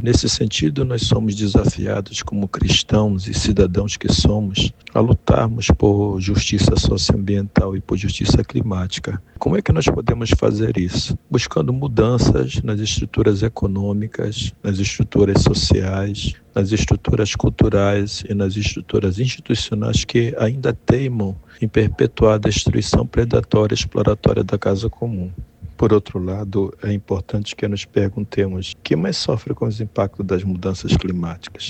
Nesse sentido, nós somos desafiados como cristãos e cidadãos que somos a lutarmos por justiça socioambiental e por justiça climática. Como é que nós podemos fazer isso? Buscando mudanças nas estruturas econômicas, nas estruturas sociais, nas estruturas culturais e nas estruturas institucionais que ainda teimam em perpetuar a destruição predatória e exploratória da casa comum. Por outro lado, é importante que nos perguntemos quem mais sofre com os impactos das mudanças climáticas.